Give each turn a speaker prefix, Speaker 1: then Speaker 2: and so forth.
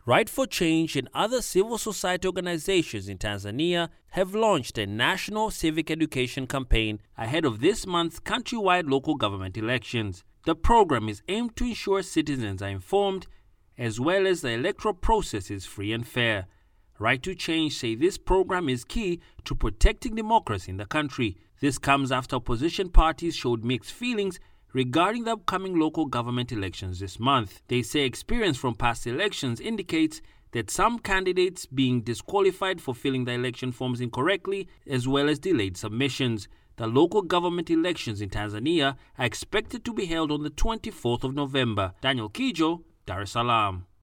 Speaker 1: Right for Change and other civil society organizations in Tanzania have launched a national civic education campaign ahead of this month's countrywide local government elections. The program is aimed to ensure citizens are informed, as well as the electoral process is free and fair. Right to Change say this program is key to protecting democracy in the country. This comes after opposition parties showed mixed feelings regarding the upcoming local government elections this month. They say experience from past elections indicates that some candidates being disqualified for filling the election forms incorrectly, as well as delayed submissions. The local government elections in Tanzania are expected to be held on the 24th of November. Daniel Kijo, Dar es Salaam.